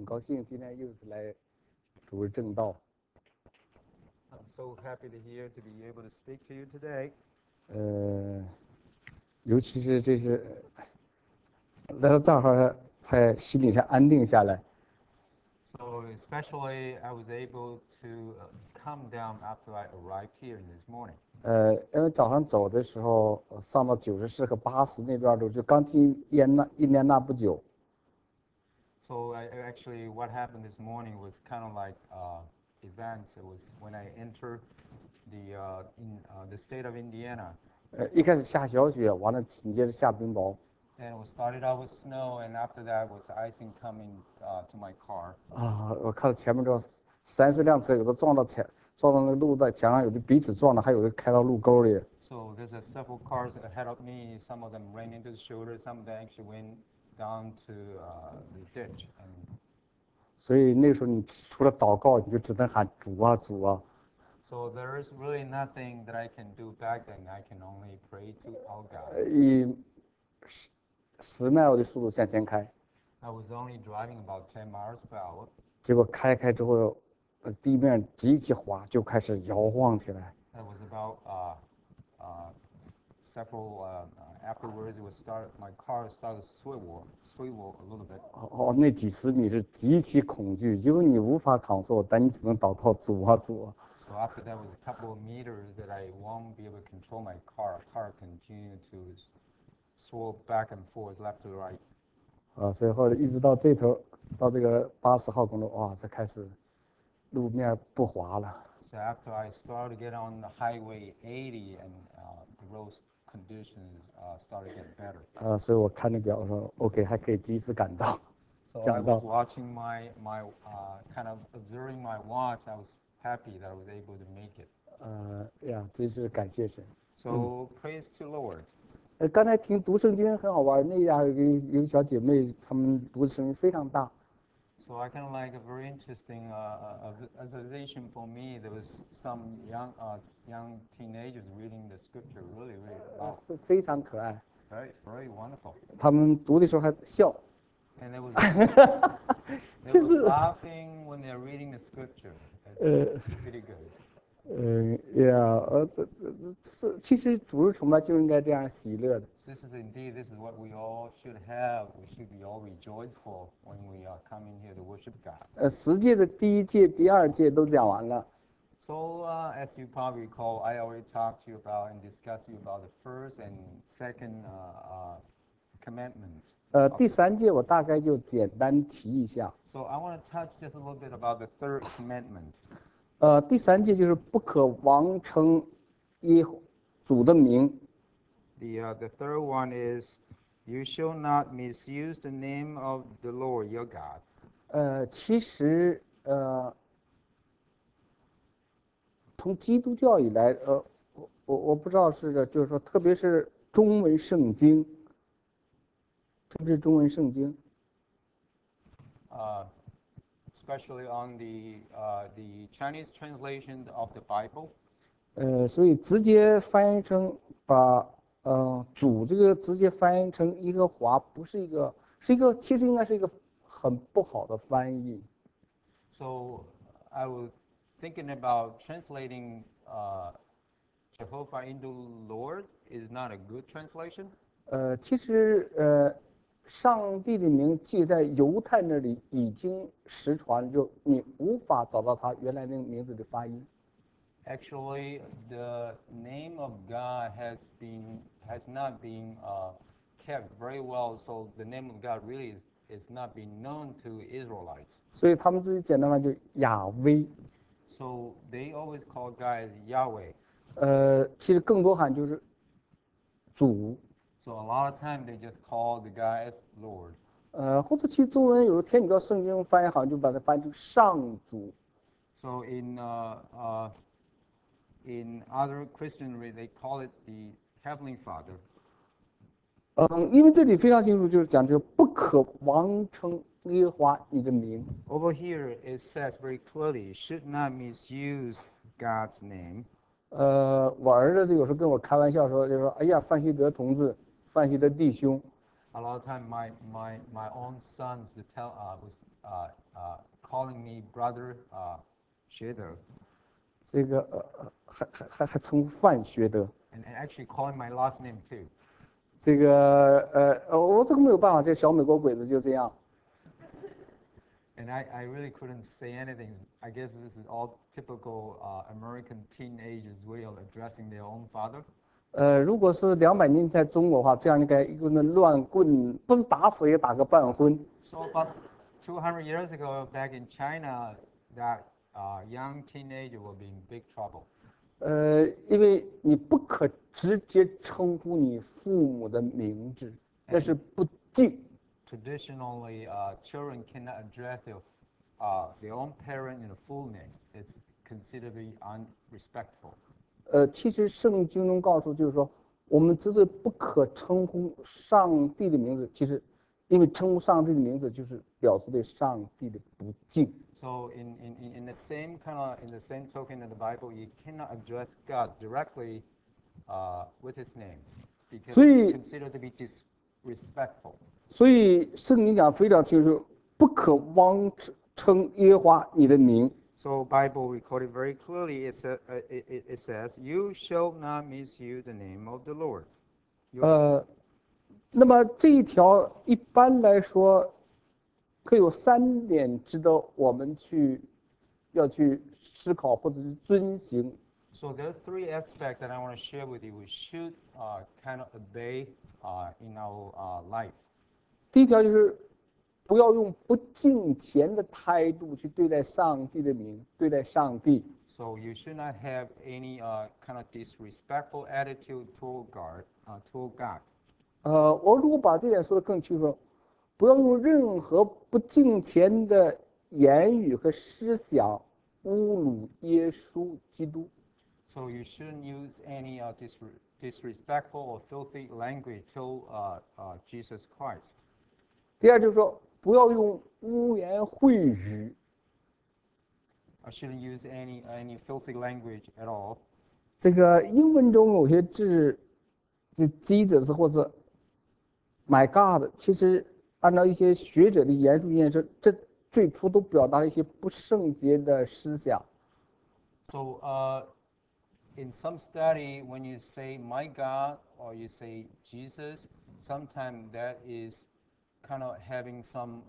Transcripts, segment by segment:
高兴今天又是来主日正道。 I'm so happy to be able to speak to you today. 尤其是这是来到这儿，才心理上安定下来。 So especially I was able to calm down after I arrived here this morning. 因为早上走的时候，上到94和80那段路，就刚进印第安纳不久。 So actually what happened this morning was kind of like events. It was when I entered the state of Indiana. 一开始下小雪，完了紧接着下冰雹。 And it started out with snow, and after that was icing coming to my car. 我看到前面这3、4辆车，有的撞到那个路的墙上，有的彼此撞了，还有的开到路沟里。 So there's several cars ahead of me. Some of them ran into the shoulder. Some of them actually went down to the ditch. And 所以那时候你除了祷告，你就只能喊主啊主啊。 so there is really nothing that I can do back then. I can only pray to our God. 以10 mile 的速度向前开， I was only driving about 10 miles per hour. 结果开之后，地面极其滑，就开始摇晃起来。 That was about several afterwards. My car started to swivel a little bit. 那几十米是极其恐惧，因为你无法抗受，但你只能祷告主啊主啊。 So after that was a couple of meters that I won't be able to control my car. Car continued to swerve back and forth, left to right. 所以后来一直到这头，到这个80号公路，哇，才开始路面不滑了。 So after I started to get on the Highway 80 and the road conditions started to get better. 所以我看那表，我说 OK 还可以及时赶到。 So I was watching my kind of observing my watch. I was happy that I was able to make it. 真是感谢神。 So praise to Lord. 刚才听读圣经很好玩，那家有个小姐妹，她们读的声音非常大。 So I kind of like a very interesting observation for me. There was some young teenagers reading the scripture really loud. 非常可爱。 Very wonderful. 他们读的时候还笑。 And they was laughing when they're reading the scripture. It's pretty good. 其实主日崇拜就应该这样喜乐的。 This is what we all should have. We should be all rejoiceful when we are coming here to worship God. 10届的第1届、第2届都讲完了。 So as you probably recall, I already talked to you about and discussed with you about the first and second commandments. 第3届我大概就简单提一下。 So I want to touch just a little bit about the third commandment. 第3届就是不可妄称耶主的名。 The third one is, you shall not misuse the name of the Lord your God. 其实从基督教以来，我不知道是就是说，特别是中文圣经， Especially on the Chinese translation of the Bible. 所以直接翻译成把主这个直接翻译成耶和华，不是一个，其实应该是一个很不好的翻译。 So I was thinking about translating Jehovah into Lord is not a good translation. 其实上帝的名记在犹太那里已经失传，就你无法找到他原来那个名字的发音。 Actually, the name of God has not been kept very well. So the name of God really is not being known to Israelites. 所以他们自己简单的就亚威。 So they always call God as Yahweh. 其实更多喊就是主。 So a lot of time they just call the God as Lord. 或者其实中文有的天主教圣经翻译好像就把它翻译成上主。 So in other Christian they call it the Heavenly Father. 因为这里非常清楚，就是讲这个不可妄称耶和华你的名。 Over here it says very clearly, should not misuse God's name. 我儿子有时候跟我开玩笑说，就说哎呀，范希德同志，范希德弟兄， A lot of time, my own sons to tell was calling me brother Shader, 这个还称呼范学德。 and actually calling my last name too. 这个我这个没有办法，这小美国鬼子就这样。 And I really couldn't say anything. I guess this is all typical American teenagers' way of addressing their own father. 如果是200年在中国的话，这样应该一个人乱棍，不是打死也打个半昏。 So about 200 years ago, back in China, that young teenager will be in big trouble. 因为你不可直接称呼你父母的名字，那是不敬。 Traditionally, children cannot address their own parent in a full name. It's considered to be unrespectful. 其实圣经中告诉就是说，我们之所以不可称呼上帝的名字，其实因为称呼上帝的名字就是表示对上帝的不敬。 So in the same token in the Bible, you cannot address God directly with His name because it's considered to be disrespectful. 所以圣经讲非常清楚，不可妄称耶和华你的名。 So Bible recorded very clearly. It says, "You shall not misuse the name of the Lord." 那么这一条一般来说，可有3点值得我们要去思考或者是遵行。 So there are 3 aspects that I want to share with you. We should kind of obey in our life. 第一条就是不要用不敬虔的态度去对待上帝的名，对待上帝。 So you should not have any kind of disrespectful attitude toward God. 我如果把这点说得更清楚，不要用任何不敬虔的言语和思想侮辱耶稣基督。 So you shouldn't use any disrespectful or filthy language to Jesus Christ. 第二就是说，不要用污言秽语。 I shouldn't use any filthy language at all. 这个英文中有些字，这 Jesus 或者 My God， 其实按照一些学者的研述验证，这最初都表达了一些不圣洁的思想。 So in some study, when you say "my God" or you say Jesus, sometimes that is kind of having some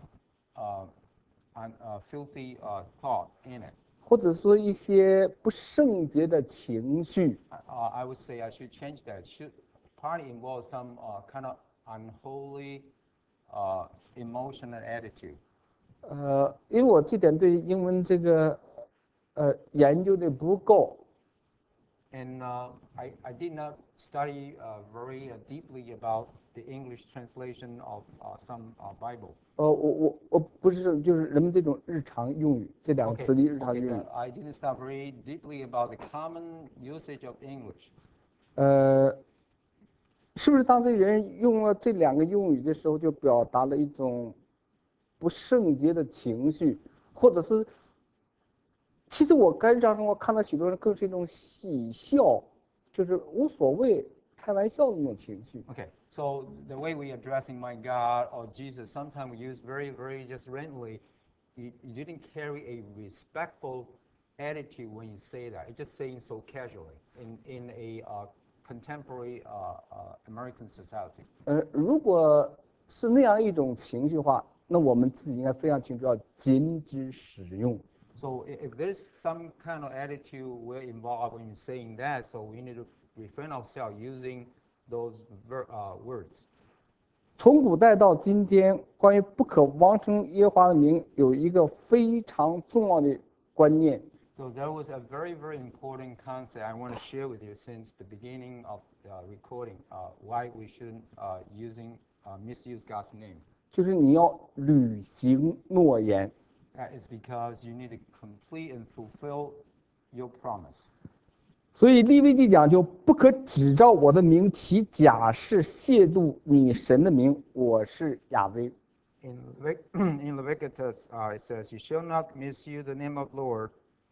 filthy thought in it. 或者说一些不圣洁的情绪。 I would say I should change that. Should probably involve some kind of unholy emotion and attitude. 因为我这点对英文这个研究的不够。 And I did not study very deeply about the English translation of some Bible. 我不是就是人们这种日常用语，这两个词的日常 Okay, 用语。 I didn't study very deeply about the common usage of English. 是不是当这人用了这2个用语的时候，就表达了一种不圣洁的情绪，或者是，其实我日常生活看到许多人更是一种喜笑，就是无所谓、开玩笑的那种情绪。 Okay, so the way we addressing my God or Jesus, sometimes we use very just randomly. You didn't carry a respectful attitude when you say that. It's just saying so casually in a contemporary American society. 如果是那样一种情绪的话，那我们自己应该非常清楚要禁止使用。 So if there's some kind of attitude we're involved in saying that, so we need to refrain ourselves using those words. 从古代到今天，关于不可妄称耶和华的名，有一个非常重要的观念。 So there was a very important concept I want to share with you since the beginning of recording. Why we shouldn't misuse God's name. 就是你要履行诺言。 That is because you need to complete and fulfill your promise. 所以利未记讲就不可指照我的名起假誓亵渎你神的名，我是亚威。 In Leviticus, it says, "You shall not misuse the name of Lord,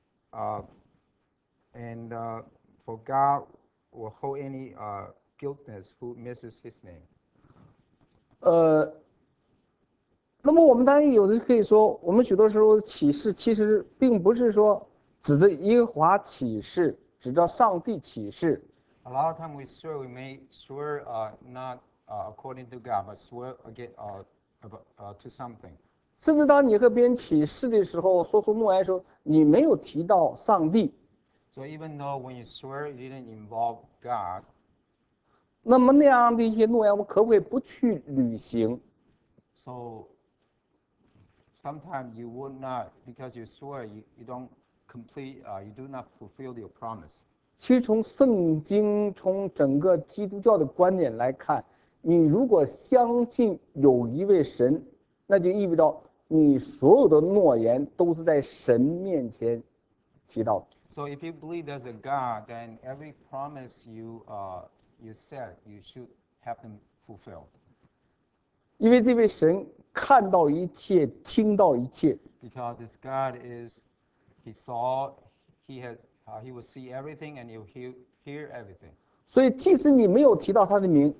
and for God will hold any guiltless who misses His name." 那么我们当然有的可以说，我们许多时候启示其实并不是说指着耶和华启示，指着上帝启示。 A lot of time we swear, we may swear not according to God, but swear again to something. 甚至当你和别人启示的时候，说出诺言的时候，你没有提到上帝， So even though when you swear, it didn't involve God, 那么那样的一些诺言，我们可不可以不去履行？ so sometimes you would not, because you swear, you don't complete, you do not fulfill your promise. 其实从圣经、从整个基督教的观点来看，你如果相信有一位神，那就意味着你所有的诺言都是在神面前提到的。 So if you believe there's a God, then every promise you said, you should have them fulfilled. 因为这位神看到一切，听到一切， Because this God is, he saw, he will see everything and he'll hear everything. 所以即使你没有提到他的名，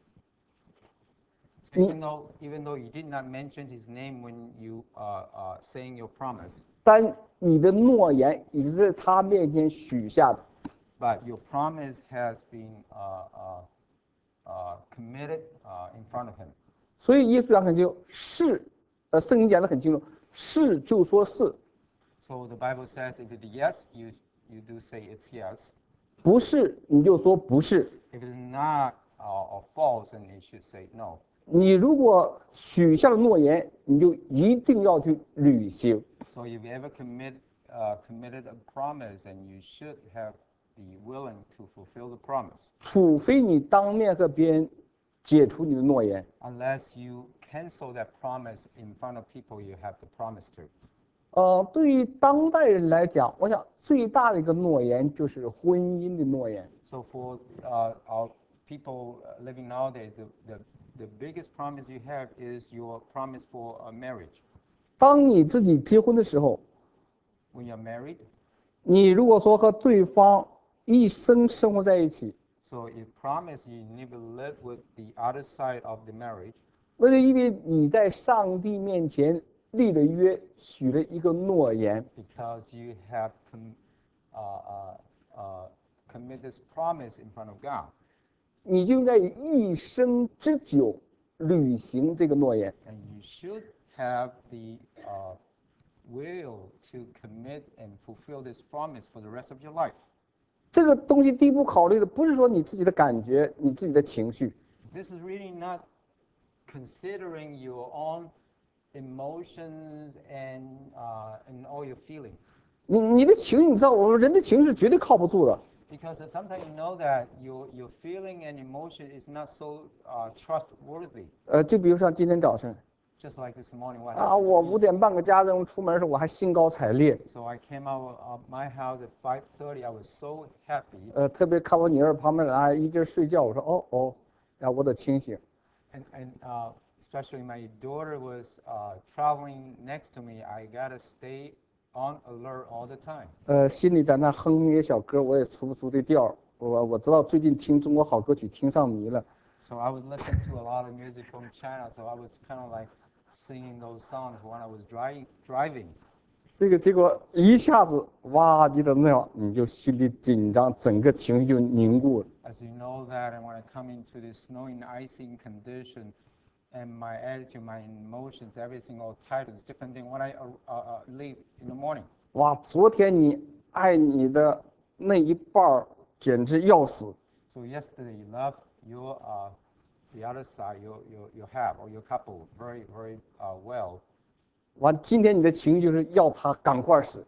So even though you did not mention his name when you saying your promise, 但你的诺言已经在他面前许下的。 but your promise has been committed in front of him. 所以耶稣讲很清楚，是，圣经讲的很清楚，是就说是， So the Bible says if it's yes, you do say it's yes. 不是你就说不是。 If it's not or false, then you should say no. 你如果许下了诺言，你就一定要去履行。 So if you ever committed a promise, and you should be willing to fulfill the promise. 除非你当面和别人解除你的诺言。 Unless you cancel that promise in front of people you have to promise to. 对于当代人来讲，我想最大的一个诺言就是婚姻的诺言。 So for our people living nowadays, the biggest promise you have is your promise for a marriage. 当你自己结婚的时候， When you're married, 你如果说和对方一生生活在一起， so you promise you never live with the other side of the marriage. 那就因为你在上帝面前立了约，许了一个诺言， Because you have commit this promise in front of God. 你就应该以一生之久履行这个诺言。 And you should have the will to commit and fulfill this promise for the rest of your life. 这个东西第一步考虑的不是说你自己的感觉、你自己的情绪， This is really not considering your own emotions and all your feelings. 你的情绪，你知道，我们人的情绪是绝对靠不住的。 Because sometimes you know that your feeling and emotion is not so trustworthy. 就比如像今天早晨 Just like this morning, what 啊， happened 我 to 5 me. 点半个家人出门的时候，我还兴高采烈， So I came out of my house at 5:30. I was so happy. 特别看我女儿旁边啊一直睡觉，我说哦哦，然后我得清醒。 And especially my daughter was traveling next to me. I gotta stay on alert all the time. 心里在那哼一些小歌，我也出不出这调儿。我知道最近听中国好歌曲听上迷了， So I was listening to a lot of music from China. So I was kind of like singing those songs when I was driving. 这个结果一下子哇，你怎么样？你就心里紧张，整个情绪就凝固了。 As you know that, and when I come into this snowing, icing condition, and my attitude, my emotions, everything all tight. It's different than when I leave in the morning. 哇，昨天你爱你的那一半儿简直要死， So yesterday you loved your the other side, your half or your couple very well. 完今天你的情绪就是要他赶快死。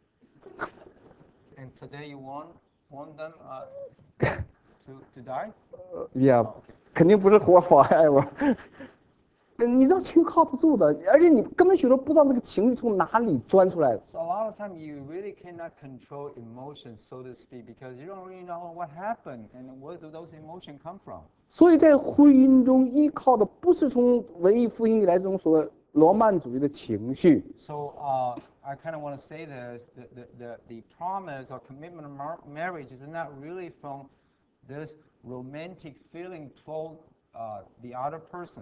And today you want them to die? 也肯定不是活法爱我。你知道情绪靠不住的，而且你根本许多不知道那个情绪从哪里钻出来的。 So a lot of time you really cannot control emotions, so to speak, because you don't really know what happened and where do those emotions come from. 所以在婚姻中依靠的不是从文艺复兴以来这种所谓罗曼主义的情绪， So I kind of want to say this: the promise or commitment of marriage is not really from this romantic feeling toward the other person.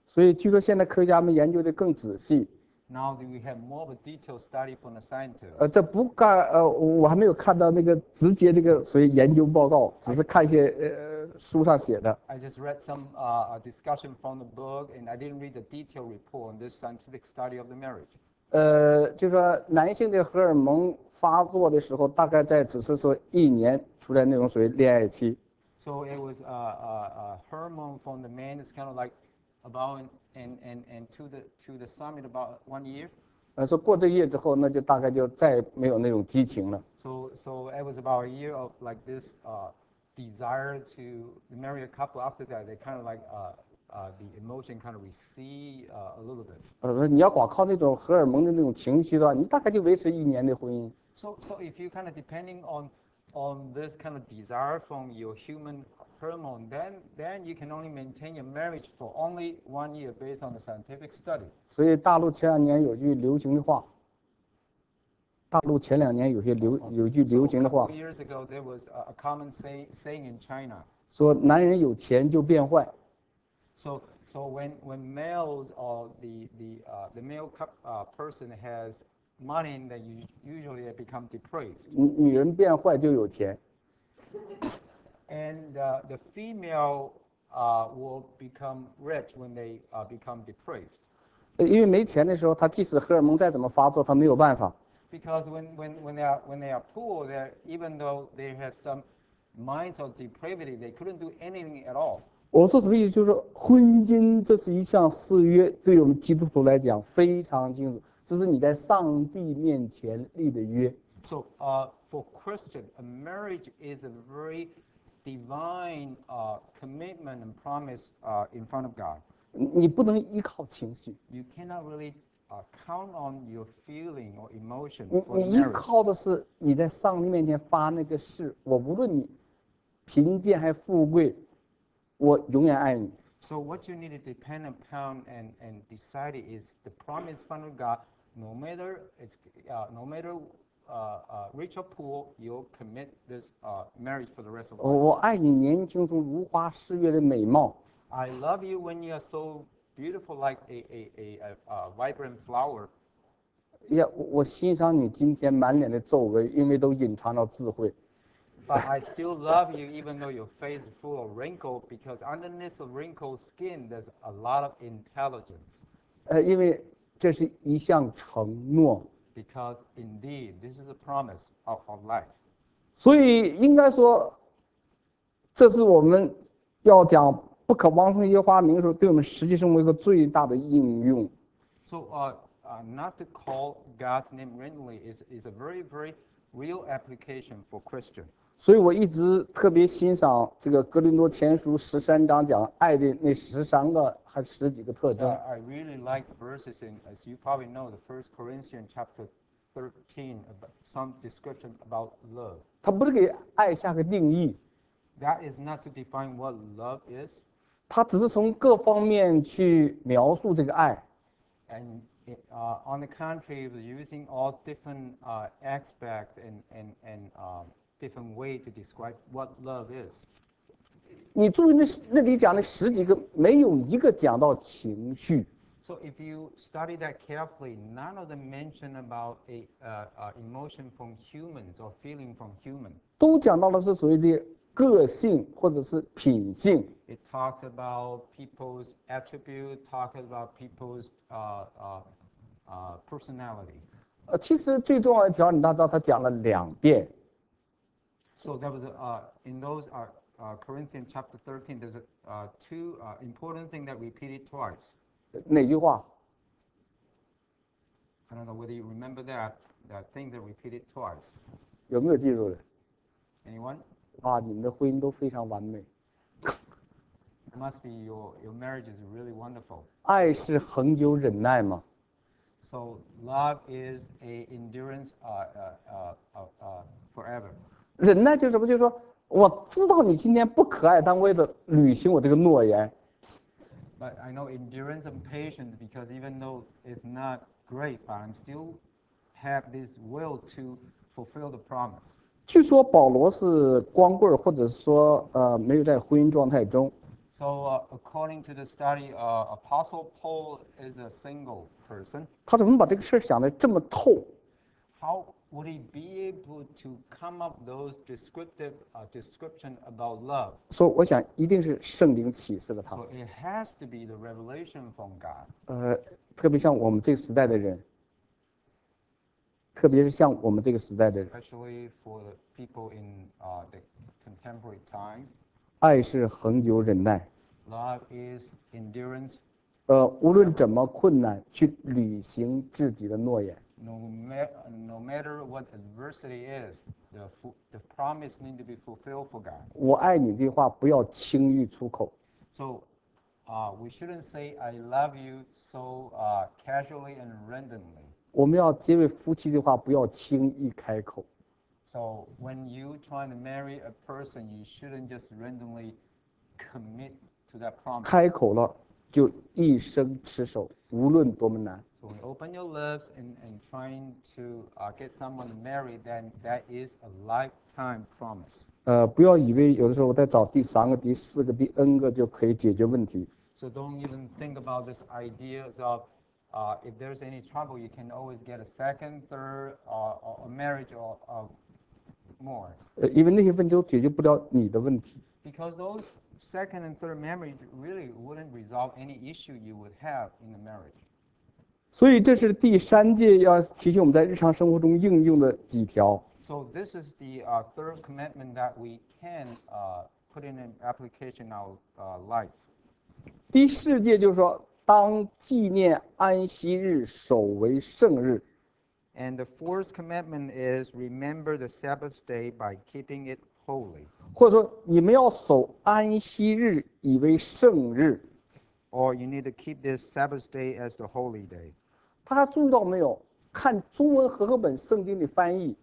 所以据说现在科学家们研究的更仔细。 Now that we have more of a detailed study from the scientists. 这不干我还没有看到那个直接这个所谓研究报告，只是看一些书上写的。 I just read some discussion from the book, and I didn't read the detailed report on this scientific study of the marriage. 就说男性的荷尔蒙发作的时候，大概只是说1年出来那种属于恋爱期。 So it was a hormone from the man. It's kind of like about and to the summit about 1 year. 说过这个月之后，那就大概就再没有那种激情了。 So it was about a year of like this desire to marry a couple. After that, they kind of like the emotion kind of recede a little bit. 你要光靠那种荷尔蒙的那种情绪的话，你大概就维持1年的婚姻。 So if you kind of depending on this kind of desire from your human hormone, then you can only maintain your marriage for only 1 year based on the scientific study. 所以大陆前2年有句流行的话，大陆前2年有句流行的话 So a couple years ago, there was a common saying in China. 说男人有钱就变坏。 So when males or the male person has money, then usually they become depraved. 女人变坏就有钱。 And the female will become rich when they become depraved. 因为没钱的时候，她即使荷尔蒙再怎么发作，她没有办法。 Because when they are poor, even though they have some minds of depravity, they couldn't do anything at all. 我说什么意思？就是说，婚姻这是一项誓约，对我们基督徒来讲非常清楚，这是你在上帝面前立的约。 So for Christian, a marriage is a very divine commitment and promise in front of God. 你不能依靠情绪， You cannot really count on your feeling or emotion 你 for the 依 marriage. 靠的是你在上帝面前发那个誓，我无论你贫贱还富贵，我永远爱你。 So what you need to depend upon and decide is the promise in front of God. No matter rich or poor, you'll commit this marriage for the rest of life. 我爱你年轻中如花似月的美貌， I love you when you are so beautiful, like a vibrant flower. 我欣赏你今天满脸的皱纹，因为都隐藏了智慧。 But I still love you even though your face is full of wrinkle, because underneath of wrinkled skin, there's a lot of intelligence. 因为这是一项承诺， Because indeed, this is a promise of life. 所以应该说，这是我们要讲不可妄称耶和华名的时候，对我们实际生活一个最大的应用。 So not to call God's name randomly is a very, very real application for Christian. 所以我一直特别欣赏这个哥林多前书13章讲爱的那13个还10几个特征。 I really like verses in, as you probably know, the 1 Corinthians chapter 13, some description about love. 他不是给爱下个定义， That is not to define what love is, 他只是从各方面去描述这个爱。 and on the contrary, it was using all different aspects and different way to describe what love is. 你注意那里讲的10几个，没有一个讲到情绪。 So if you study that carefully, none of them mention about a emotion from humans or feeling from human. 都讲到的是所谓的个性或者是品性。 It talks about people's attribute, talks about people's personality. 其实最重要的一条，你大家知道，他讲了2遍。 So there was in those Corinthians chapter 13, there's two important things that repeated twice. 哪句话？ I don't know whether you remember that thing that repeated twice. 有没有记住的？ Anyone? 啊，你们的婚姻都非常完美。 It must be your marriage is really wonderful. 爱是恒久忍耐嘛。 So love is a endurance forever. 忍耐就是什么？就是说，我知道你今天不可爱，但为了履行我这个诺言， But I know endurance and patience, because even though it's not great, but I'm still have this will to fulfill the promise. 据说保罗是光棍儿，或者说没有在婚姻状态中。 So according to the study, Apostle Paul is a single person. 他怎么把这个事儿想得这么透？ How would he be able to come up those description about love? 说我想一定是圣灵启示了他。 So it has to be the revelation from God. 特别像我们这个时代的人，特别是像我们这个时代的人， Especially for the people in the contemporary time. 爱是恒久忍耐。 Love is endurance. 无论怎么困难，去履行自己的诺言。 No matter what adversity is, the promise need to be fulfilled for God. 我爱你这句话不要轻易出口。 So we shouldn't say I love you so casually and randomly. 我们要结为夫妻的话，不要轻易开口。 So when you trying to marry a person, you shouldn't just randomly commit to that promise. 开口了就一生持守，无论多么难。 So when you open your lips and trying to get someone to marry, then that is a lifetime promise. 不要以为有的时候我再找第3个、第4个、第 N 个就可以解决问题。 So don't even think about this ideas of if there's any trouble, you can always get a second, third, or a marriage or more. 因为那些问题都解决不了你的问题。 Because those second and third marriage really wouldn't resolve any issue you would have in the marriage. 所以这是第3届要提醒我们在日常生活中应用的几条。 So this is the third commandment that we can put in an application in our life. 第4届就是说，当纪念安息日，守为圣日。 And the fourth commandment is remember the Sabbath day by keeping it holy. 或者说，你们要守安息日，以为圣日。 Or you need to keep this Sabbath day as the holy day. 大家注意到没有？看中文和合本圣经的翻译，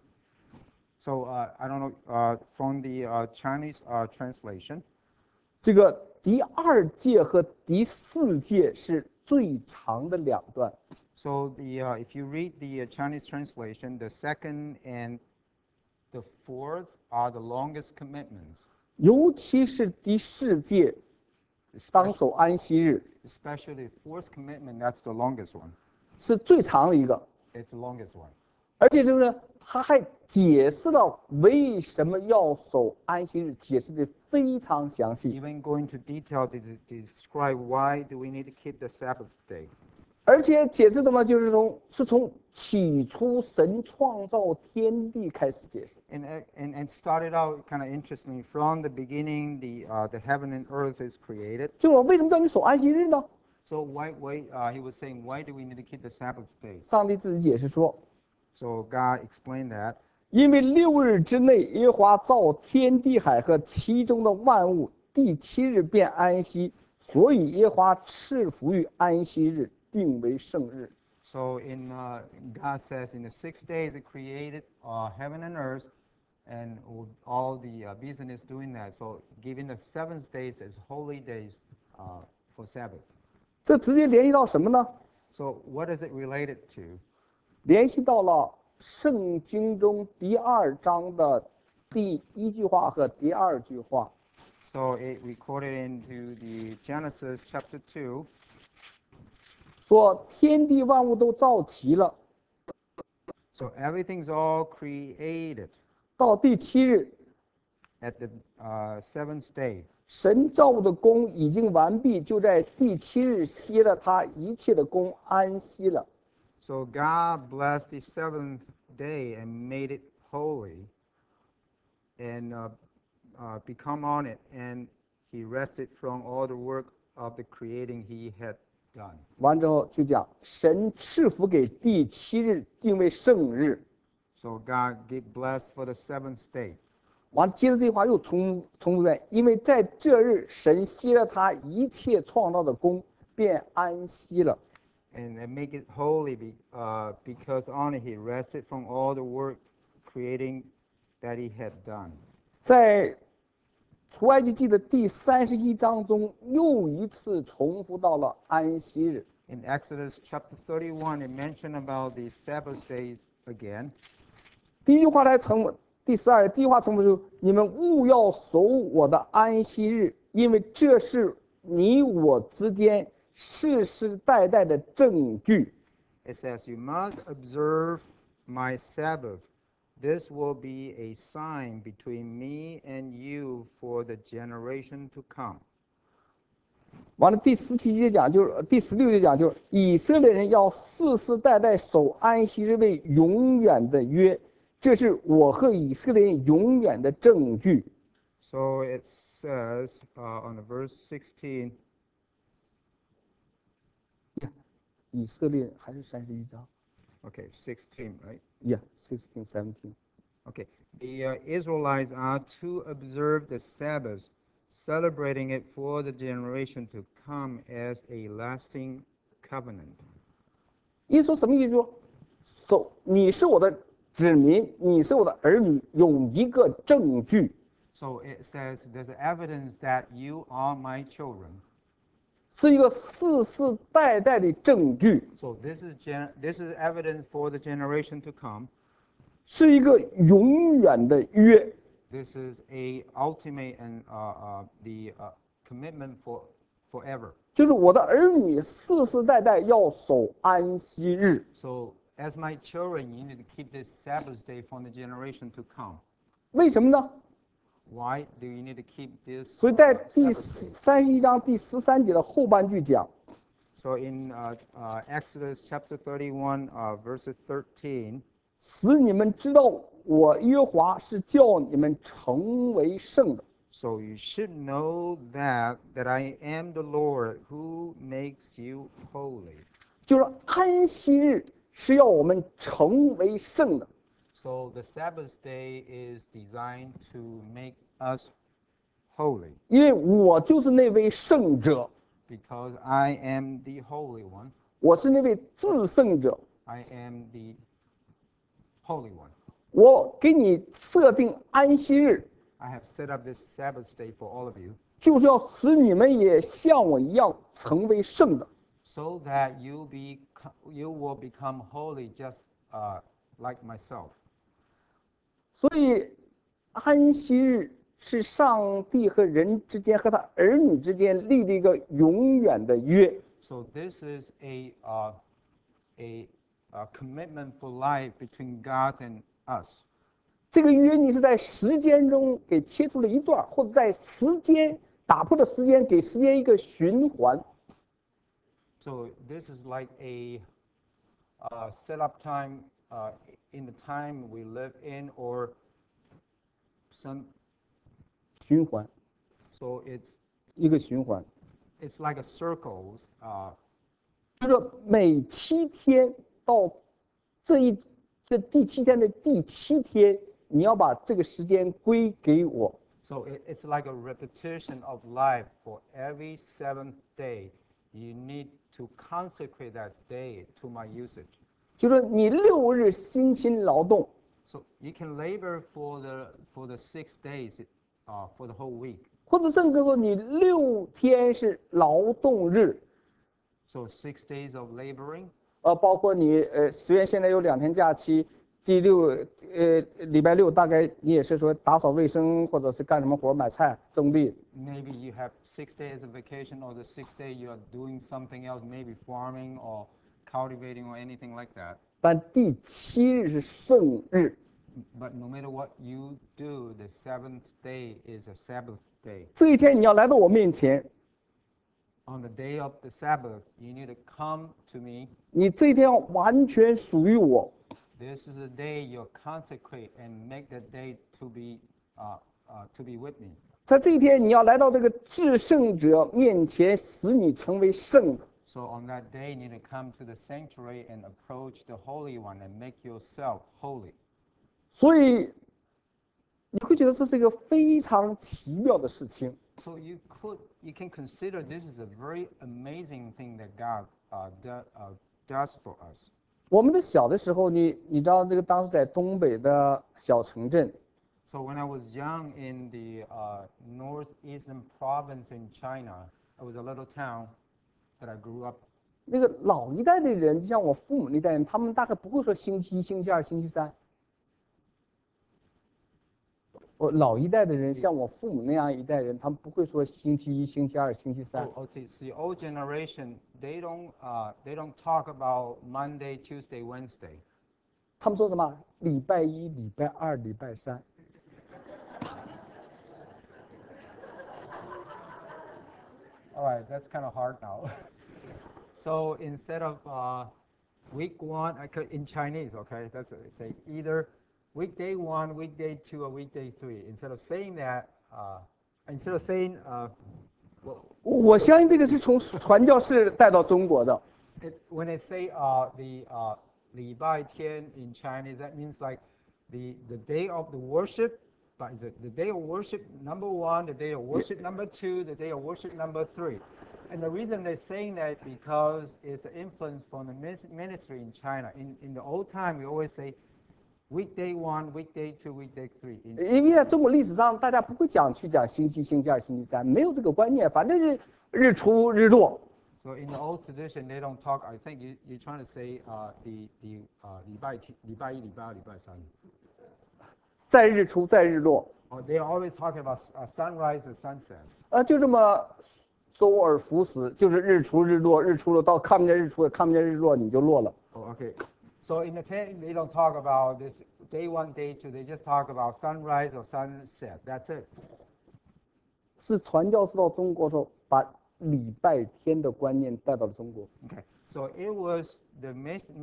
So I don't know, from the Chinese translation, 这个第2届和第4届是最长的2段。 so if you read the Chinese translation, the second and the fourth are the longest commitments, 尤其是第4届，当守安息日 especially the fourth commitment, that's the longest one. 是最长的一个， It's the longest one. 而且这个他还解释了为什么要守安息日，解释的非常详细。 Even going to detail to describe why do we need to keep the Sabbath day. 而且解释的嘛，就是从起初神创造天地开始解释。 And started out kind of interestingly from the beginning, the heaven and earth is created. 就我为什么叫你守安息日呢？ So why he was saying, why do we need to keep the Sabbath day? 上帝自己解释说， So God explained that 因为6日之内，耶和华造天地海和其中的万物，第7日便安息，所以耶和华赐福于安息日，定为圣日。 So God says in the 6 days He created heaven and earth, and all the business doing that. So giving the 7th days as holy days for Sabbath. 这直接联系到什么呢？ So what is it related to? 联系到了圣经中第2章的第1句话和第2句话。 So it recorded into the Genesis chapter 2. 说天地万物都造齐了， So everything's all created 到第7日， at the 7th day. 神造的功已经完毕，就在第7日歇了他一切的功，安息了。 So God blessed the 7th day and made it holy, and become on it, and He rested from all the work of the creating He had done. 完之后就讲，神赐福给第7日，定为圣日。 So God gave blessed for the 7th day. 完，接着这句话又重复来，因为在这日，神歇了他一切创造的功，便安息了。 And make it holy because on it He rested from all the work creating that He had done. 在出埃及记的第31章中，又一次重复到了安息日。 In Exodus chapter 31, it mentioned about the Sabbath days again. 第一句话来重，第12第一句话重复就是：你们务要守我的安息日，因为这是你我之间世世代代的证据。 It says, "You must observe my Sabbath. This will be a sign between me and you for the generation to come." 完了，第17节讲就是第16节讲就是以色列人要世世代代守安息日为永远的约，这是我和以色列人永远的证据。 So it says on the verse 16, 以色列还是31章 okay, 16, right? ，Yeah, 16, 17. Okay. The Israelites are to observe the Sabbath, celebrating it for the generation to come as a lasting covenant. 意思说什么意思说？你是我的子民，你是我的儿女，有一个证据， So it says there's evidence that you are my children. 是一个世世代代的证据， So this is evidence for the generation to come. 是一个永远的约。 This is a ultimate and the commitment for forever. 就是我的儿女世世代代要守安息日。 So as my children, you need to keep this Sabbath day for the generation to come. 为什么呢？ Why do you need to keep this 所以在 Sabbath 第 day? 31章第13节的后半句讲， So in Exodus chapter 31, verses 13, 使你们知道我耶和华是叫你们成为圣的。 so you should know that I am the Lord who makes you holy. 就是安息日是要我们成为圣的， So the Sabbath day is designed to make us holy 因为我就是那位圣者， because I am the Holy One. 我是那位至圣者。 I am the Holy One. 我给你设定安息日， I have set up this Sabbath day for all of you 就是要使你们也像我一样成为圣的。 so that you will become holy just like myself. 所以，安息日是上帝和人之间和他儿女之间立的一个永远的约。 So this is a commitment for life between God and us. 这个约你是在时间中给切出了一段，或者在时间打破了时间，给时间一个循环。 So this is like a set up time in the time we live in, or some. 循环， So it's 一个循环， like a circle. 就是说每7天到这第7天的第7天，你要把这个时间归给我。 So it's like a repetition of life for every seventh day. You need to consecrate that day to my usage. 就是说你6日辛勤劳动， So you can labor for the 6 days for the whole week. 或者甚至说你6天是劳动日， So 6 days of laboring. 包括你实验现在有2天假期，第6礼拜6大概你也是说打扫卫生或者是干什么活，买菜种地。 Maybe you have 6 days of vacation, or the 6th day you are doing something else, maybe farming or cultivating or anything like that. 但第7日是圣日， But no matter what you do, the 7th day is a Sabbath day. 这一天你要来到我面前， On the day of the Sabbath, you need to come to me. 你这一天要完全属于我。 This is a day you consecrate and make that day to be with me. 在这一天，你要来到这个至圣者面前，使你成为圣的。 So on that day, you need to come to the sanctuary and approach the Holy One and make yourself holy. 所以你会觉得这是一个非常奇妙的事情。 So you can consider this is a very amazing thing that God does for us. 我们的小的时候，你知道这个当时在东北的小城镇， So when I was young in the northeastern province in China, it was a little town that I grew up. 那个老一代的人，就像我父母那代人，他们大概不会说星期1、星期2、星期3。 我老一代的人，像我父母那样一代人，他们不会说星期一、星期二、星期三。 The old generation, they don't talk about Monday, Tuesday, Wednesday. 他们说什么？礼拜一、礼拜二、礼拜三。 All right, that's kind of hard now. So instead of week 1, in Chinese, okay, that's say either weekday 1, weekday 2, or weekday 3. Instead of saying that, instead of saying, 我相信这个是从传教士带到中国的。 when they say the 礼拜天 in Chinese, that means like the day of the worship. But is it the day of worship number 1, the day of worship number 2, the day of worship number 3? And the reason they're saying that because it's an influence from the ministry in China. In the old time, we always say weekday 1, weekday 2, weekday 3. 因为在中国历史上，大家不会去讲星期、星期二、星期三，没有这个观念，反正是日出日落。 So in the old tradition, they don't talk. I think you're trying to say the 礼拜一、礼拜二、礼拜三。 在日出，在日落。 They are always talking about sunrise and sunset. 就这么周而复始，就是日出日落，日出了到看不见日出，看不见日落，你就落了。 Okay. So in the tent, they don't talk about this day 1, day 2. They just talk about sunrise or sunset. That's it. 是传教士到中国时候，把礼拜天的观念带到了中国。 Okay. So it was the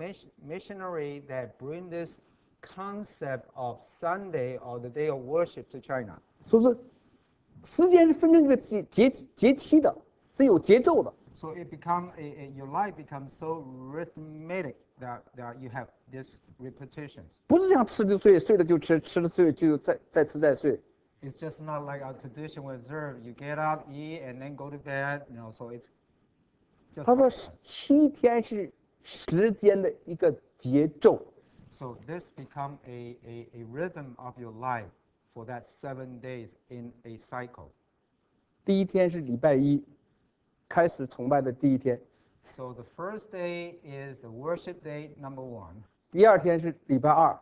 missionary that bring this concept of Sunday or the day of worship to China. 所以说，时间是分成一个节期的，是有节奏的。 So it your life becomes so rhythmic that you have these repetitions. 不是像吃就睡，睡了就吃，吃了睡就再吃再睡。 It's just not like our tradition we observe. You get up, eat, and then go to bed. So it's just. 他说7天是时间的一个节奏。 So this become a rhythm of your life for that 7 days in a cycle. 第一天是礼拜一，开始崇拜的第一天。 So the first day is a worship day number 1. 第二天是礼拜二。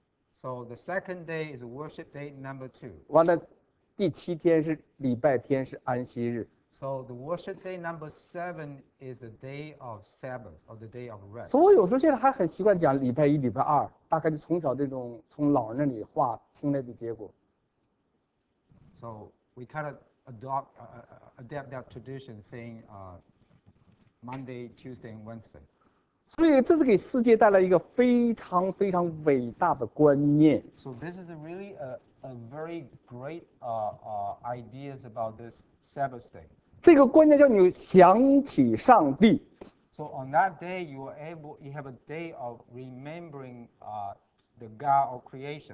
So the second day is a worship day number 2. 完了，第7天是礼拜天，是安息日。 So the worship day number 7 is the day of Sabbath or the day of rest. 所以我有时候现在还很习惯讲礼拜一、礼拜二，大概是从小这种从老人那里话听来的结果。 So we kind of adapt that tradition, saying Monday, Tuesday, and Wednesday. 所以这是给世界带来一个非常非常伟大的观念。 So this is really a very great ideas about this Sabbath day. 这个观念叫你想起上帝。 So on that day, you have a day of remembering the God of creation.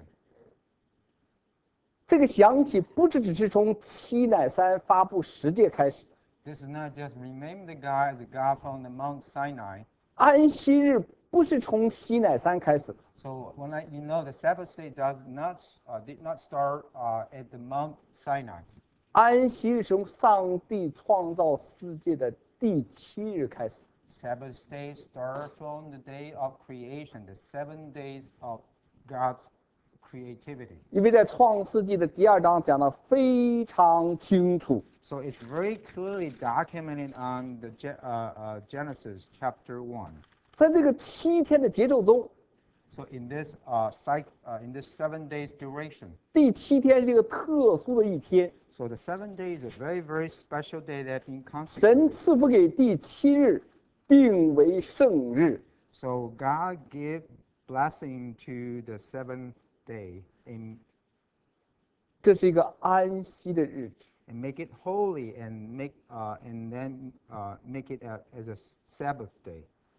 这个想起不只是从七乃山发布十诫开始。 This is not just remember the God as a God from the Mount Sinai. 安息日不是从西乃山开始。 So the Sabbath day did not start at the Mount Sinai. 安息日从上帝创造世界的第7日开始。 Sabbath day start from the day of creation, the 7 days of God's creativity. 因为在创世纪的第2章讲得非常清楚。 So it's very clearly documented on the Genesis chapter 1. 在这个7天的节奏中 So in this 7 days duration. 第7天是一个特殊的一天。 So the 7 days is a very, very special day that been consecrated. 神赐福给第7日，定为圣日。 So God gave blessing to the 7th day and 这是一个安息的日子。 make it holy and then make it as a Sabbath day.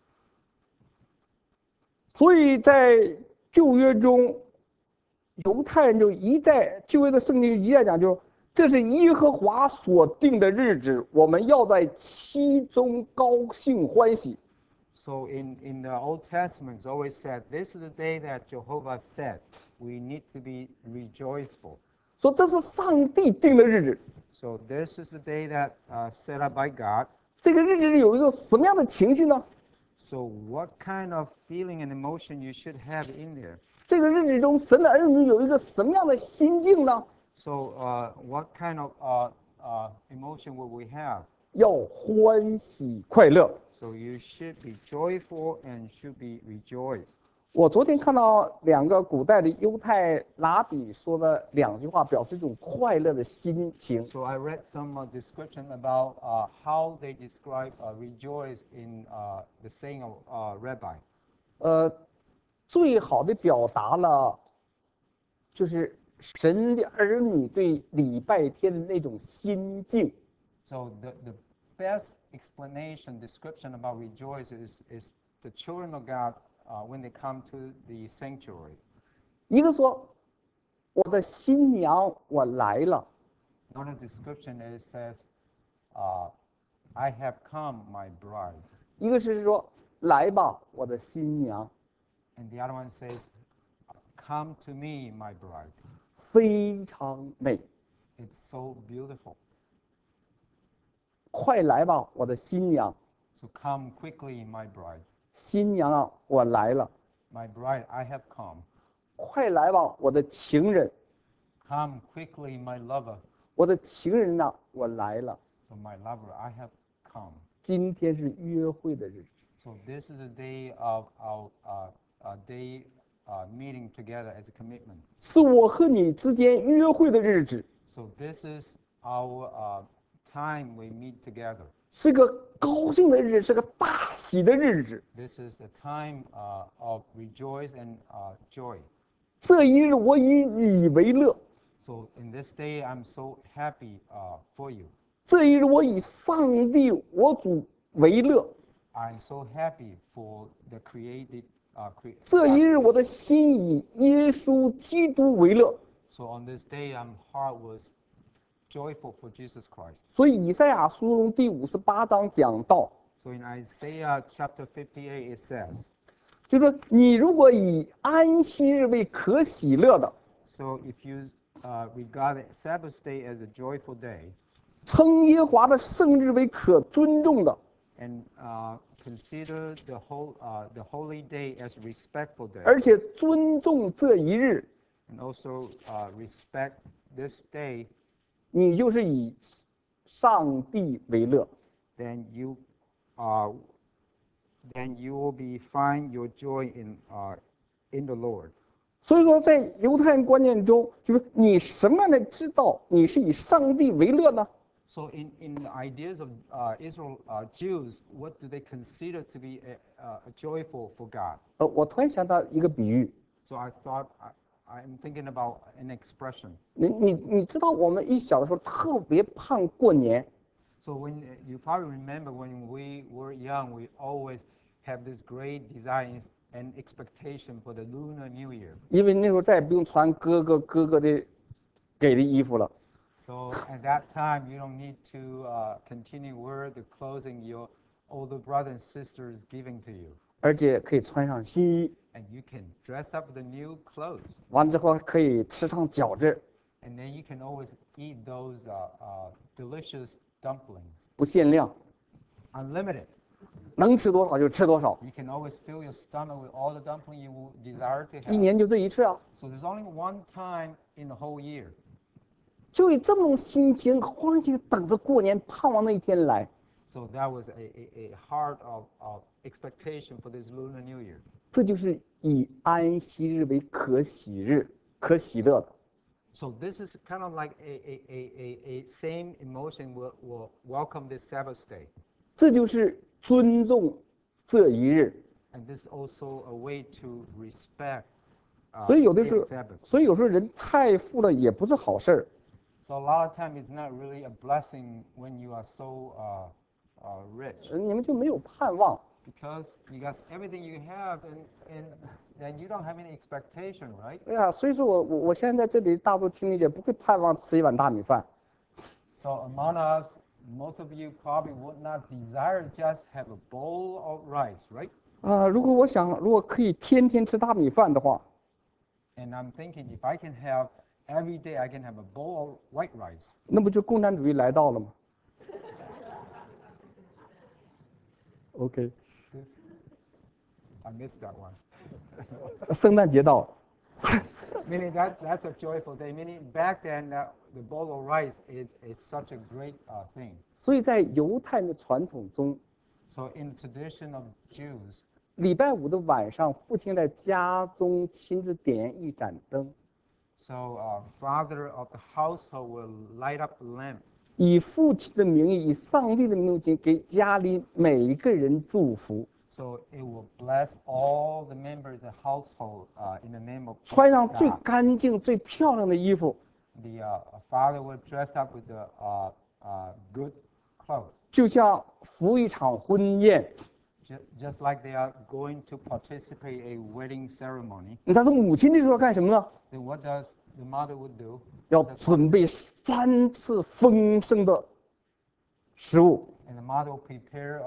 所以在旧约中，犹太人就旧约的圣经一再讲，就是这是耶和华所定的日子，我们要在其中高兴欢喜。 So in the Old Testament, it's always said, this is the day that Jehovah said. We need to be rejoiceful. 说这是上帝定的日子。 So this is the day that set up by God. 这个日子里有一个什么样的情绪呢？ So what kind of feeling and emotion you should have in there? 这个日子中，神的儿女有一个什么样的心境呢？ So, what kind of emotion will we have? 要欢喜快乐。 So you should be joyful and should be rejoiced. 我昨天看到两个古代的犹太拉比说的两句话，表示一种快乐的心情。 So I read some description about how they describe rejoice in the saying of Rabbi. 最好的表达了，就是神的儿女对礼拜天的那种心境。 So the best explanation, description about rejoice is the children of God when they come to the sanctuary. 一个说：“我的新娘，我来了。” One of the description is says, I have come, my bride. 一个是说：“来吧，我的新娘。” And the other one says, come to me, my bride. 非常美。 It's so beautiful. 快来吧，我的新娘。 So come quickly, my bride. 新娘啊，我来了。 My bride, I have come. 快来吧，我的情人。 Come quickly, my lover. 我的情人呐，我来了。 So my lover, I have come. 今天是约会的日子。 So this is a day of our meeting together as a commitment. 是我和你之间约会的日子， So this is our time we meet together. 是个高兴的日子，是个大喜的日子。 This is the time of rejoice and joy. 这一日，我以你为乐； So in this day, I'm so happy for you. 这一日，我以上帝我主为乐； I'm so happy for the created. 这一日，我的心以耶稣基督为乐。 So on this day, my heart was joyful for Jesus Christ. 所以，以赛亚书中第58章讲到， So in Isaiah chapter 58, it says, 就说你如果以安息日为可喜乐的， so if you regard Sabbath day as a joyful day, 称耶和华的圣日为可尊重的， and consider the holy day as a respectful day, 而且尊重这一日， and also respect this day, 你就是以上帝为乐。 then you will be find your joy in the Lord. 所以说，在犹太人观念中，就是你什么样的知道你是以上帝为乐呢？ So in the ideas of Israel Jews, what do they consider to be joyful for God? 我突然想到一个比喻， So I thought I'm thinking about an expression. 你知道我们一小的时候特别盼过年， So when you probably remember when we were young, we always have this great desire and expectation for the Lunar New Year. 因为那时候再也不用穿哥哥的给的衣服了， So at that time, you don't need to continue wear the clothing your older brothers and sisters giving to you, 而且可以穿上新衣， and you can dress up with the new clothes, 完之后还可以吃上饺子， and then you can always eat those delicious dumplings, 不限量， unlimited. 能吃多少就吃多少， You can always fill your stomach with all the dumpling you will desire to 一 have. 年就这一次啊。 So there's only one time in the whole year. 就以这么种心情欢喜等着过年，盼望那一天来。 So that was a heart of expectation for this Lunar New Year. 这就是以安息日为可喜日、可喜乐的。 So this is kind of like a same emotion will welcome this Sabbath day. 这就是尊重这一日。 And this is also a way to respect 所以有的时 the 候 Sabbath.， 所以有时候人太富了也不是好事儿。 So a lot of time it's not really a blessing when you are so rich, 你们就没有盼望。 because you got everything you have and you don't have any expectation, right? 哎呀，所以说我现在在这里大多听理解不会盼望吃一碗大米饭。 So among us, most of you probably would not desire just have a bowl of rice, right? 如果我想，如果可以天天吃大米饭的话， And I'm thinking if I can have every day, I can have a bowl of white rice. 那不就共产主义来到了吗 ？OK， I missed that one. 圣诞节到了， Meaning that's a joyful day. Meaning back then, the bowl of rice is such a great thing. 所以在犹太人的传统中， So in the tradition of Jews, 礼拜五的晚上，父亲在家中亲自点一盏灯， so father of the household will light up the lamp. 以父亲的名义，以上帝的名义给家里每一个人祝福， So it will bless all the members of the household in the name of 穿上最 God. 干净、最漂亮的衣服， The father will dress up with the good clothes, 就像服一场婚宴。 just like they are going to participate a wedding ceremony. 但是母亲这时候干什么呢？ Then what does the mother would do? 要准备3次丰盛的食物， And the mother will prepare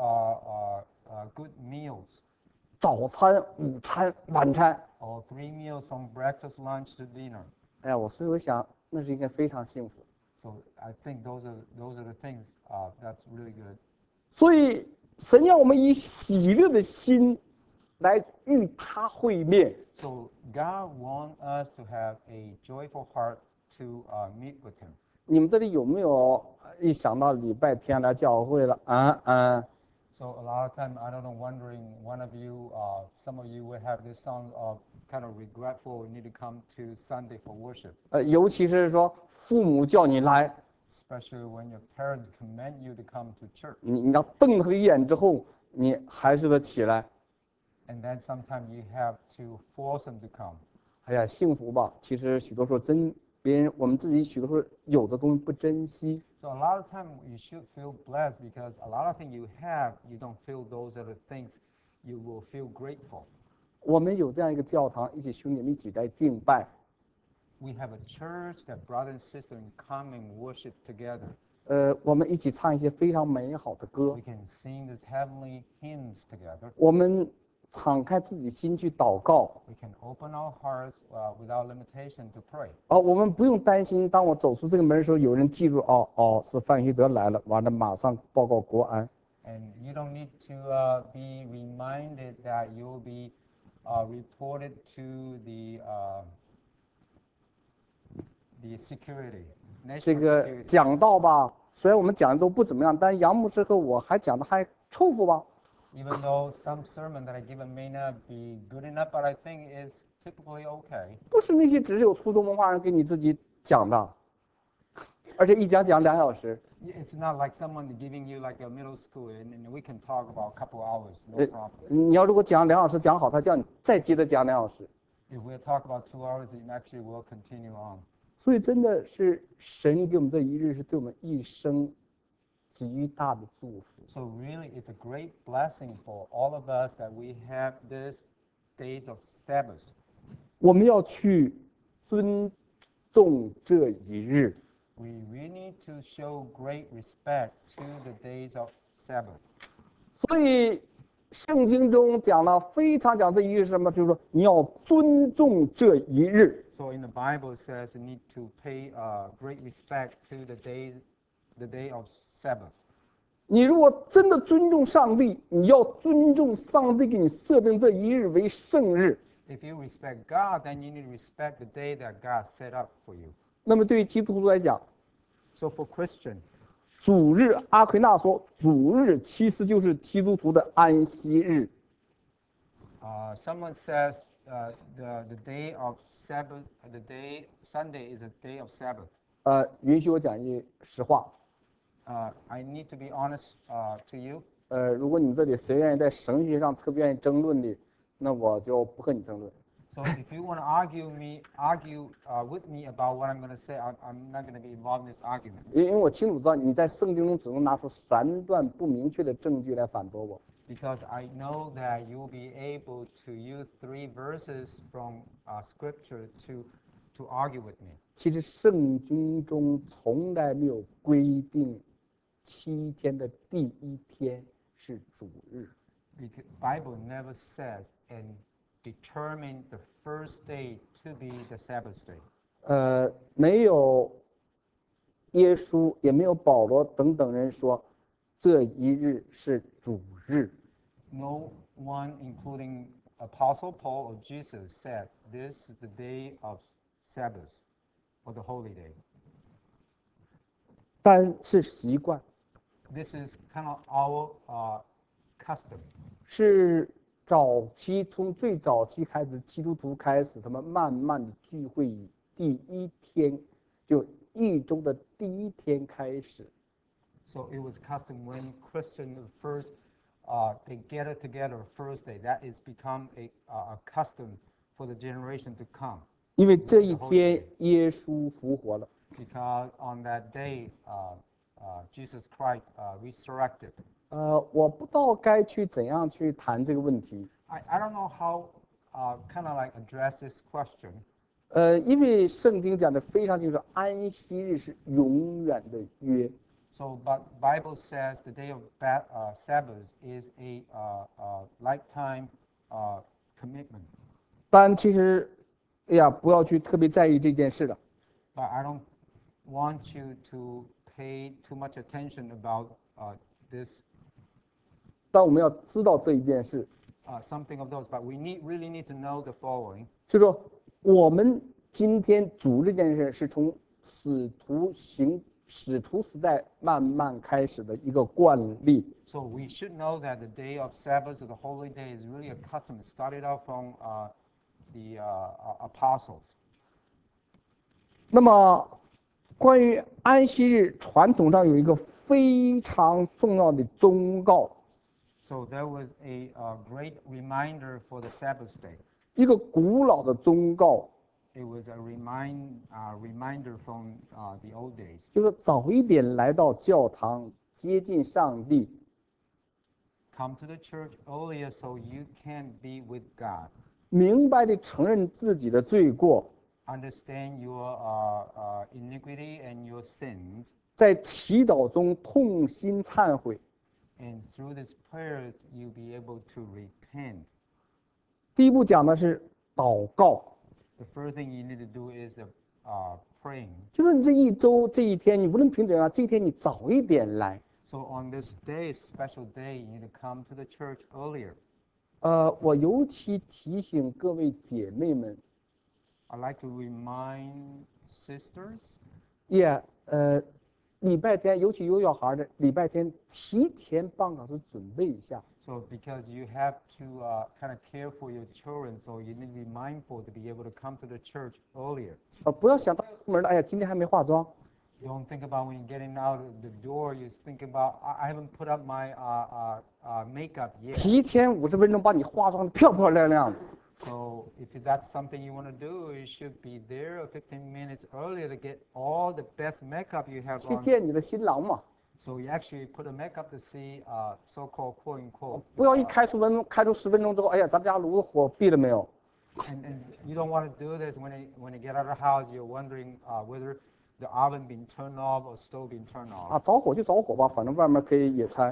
good meals, 早餐、午餐、晚餐。 or 3 meals from breakfast, lunch to dinner. 哎呀，所以我想，那是应该非常幸福。 So I think those are the things that's really good. 所以神要我们以喜乐的心来与他会面。 So God wants us to have a joyful heart to meet with Him. 你们这里有没有一想到礼拜天来教会了？ So a lot of time, I don't know, wondering, one of you, some of you will have this song of kind of regretful, we need to come to Sunday for worship, 尤其是说父母叫你来， especially when your parents command you to come to church. 你要瞪他一眼之后，你还是得起来。 And then sometimes you have to force them to come. 哎呀，幸福吧！其实许多时候别人我们自己许多时候有的东西不珍惜。 So a lot of time you should feel blessed because a lot of things you have, you don't feel those are the things you will feel grateful. 我们有这样一个教堂，一起兄弟们一起在敬拜。 We have a church that brothers and sisters come and worship together. 我们一起唱一些非常美好的歌 We。can sing these heavenly hymns together. 我们敞开自己心去祷告。 We can open our hearts without limitation to pray. 我们不用担心，当我走出这个门的时候，有人记住，是范希德来了，完了马上报告国安。 And you don't need to be reminded that you'll be reported to the security, 这 national 个 security. 讲道吧，虽然我们讲的都不怎么样，但杨牧师和我还讲的还凑合吧。 Even though some sermon that I give may not be good enough, but I think it's typically okay. 不是那些只有初中文化人给你自己讲的，而且一讲2小时。 It's not like someone giving you like a middle school and we can talk about a couple hours, no 呃 problem. 你要如果讲2小时讲好，他叫你再接着讲2小时。 If we talk about 2 hours, it actually will continue on. 所以真的是神给我们这一日，是对我们一生极大的祝福。 So really, it's a great blessing for all of us that we have these days of Sabbath. 我们要去尊重这一日。 We really need to show great respect to the days of Sabbath. 所以圣经中讲了非常讲这一日是什么？就是说你要尊重这一日。 So in the Bible, it says you need to pay great respect to the day of Sabbath. 你如果真的尊重上帝，你要尊重上帝给你设定这一日为圣日。 If you respect God, then you need to respect the day that God set up for you. 那么对于基督徒来讲， So for Christian, 主日，阿奎那说，主日其实就是基督徒的安息日。 someone says the day of Sabbath, Sunday is a day of Sabbath. 允许我讲一句实话。 I need to be honest to you. 如果你们这里谁愿意在神学上特别愿意争论的，那我就不和你争论。 So if you want to argue with me about what I'm going to say, I'm not going to be involved in this argument. 因为我清楚知道你在圣经中只能拿出3段不明确的证据来反驳我。 Because I know that you'll be able to use 3 verses from Scripture to argue with me. 其实圣经中从来没有规定7天的第1天是主日。 Because Bible never says and determine the first day to be the Sabbath day. 没有耶稣，也没有保罗等等人说这一日是主日。 No one, including Apostle Paul of Jesus said, "This is the day of Sabbath, or the holy day." 但是习惯， This is kind of our custom. 是从最早期开始，基督徒开始，他们慢慢的聚会以第一天，就一周的第一天开始。 So it was custom when Christian first they gather together first day. That is become a custom for the generation to come. 因为这一天耶稣复活了。 Because on that day, Jesus Christ resurrected. 我不知道该去怎样去谈这个问题。 I don't know how kind of like address this question. 因为圣经讲的非常清楚，安息日是永远的约。 So, but Bible says the day of Sabbath is a lifetime commitment. 但其实，哎呀，不要去特别在意这件事了。 But I don't want you to pay too much attention about this. 但我们要知道这一件事， Something of those. But we really need to know the following. 就是说，我们今天主这件事是从使徒时代慢慢开始的一个惯例。 So we should know that the day of Sabbath or the holy day is really a custom. It started out from the apostles. 那么，关于安息日，传统上有一个非常重要的忠告， So there was a great reminder for the Sabbath day. 一个古老的忠告， It was a reminder from the old days. 就是早一点来到教堂，接近上帝， Come to the church earlier so you can be with God. 明白地承认自己的罪过， Understand your iniquity and your sins. 在祈祷中痛心忏悔。 And through this prayer, you'll be able to repent. 第一步讲的是祷告， The first thing you need to do is praying. 就是你这一周这一天，你无论凭怎样，这一天你早一点来。 So on this day, special day, you need to come to the church earlier. 我尤其提醒各位姐妹们， I'd like to remind sisters. 也礼拜天，尤其有小孩的，礼拜天提前半个小时准备一下。 So because you have to kind of care for your children, so you need to be mindful to be able to come to the church earlier. 不要想到出门了，哎呀，今天还没化妆。 Don't think about when you're getting out of the door, you think about, I haven't put up my makeup yet. 提前50分钟把你化妆得漂漂亮亮的。 So if that's something you want to do, you should be there 15 minutes earlier to get all the best makeup you have 去 on. 见你的新郎嘛。 So you actually put a makeup to see so-called quote unquote. 不要一开出10分钟之后，哎呀，咱们家炉子火闭了没有？ And you don't want to do this when you get out of the house, you're wondering whether the oven been turned off or stove been turned off. 着火就着火吧，反正外面可以野餐。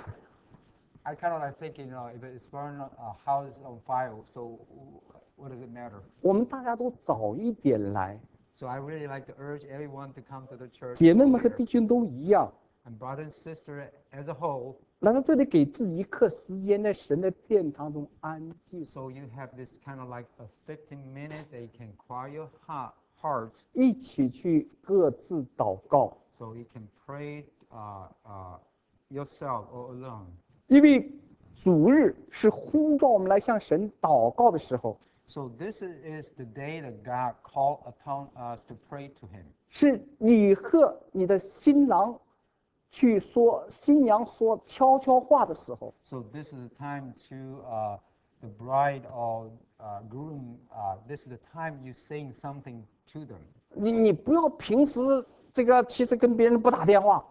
I kind of like thinking, if it's burning a house on fire, so what does it matter? 我们大家都早一点来， So I really like to urge everyone to come to the church 姐妹们和 earlier. 弟兄都一样， And brother and sister as a whole, 来到这里给自己一刻时间，在神的殿堂中安静， so you have this kind of like a 15 minutes that you can quiet your hearts, 一起去各自祷告。 so you can pray yourself or alone. 因为主日是呼召我们来向神祷告的时候， So this is the day that God called upon us to pray to Him. 是你和你的新郎去说新娘说悄悄话的时候。 So this is the time to the bride or groom. This is the time you saying something to them. 你不要平时其实跟别人不打电话，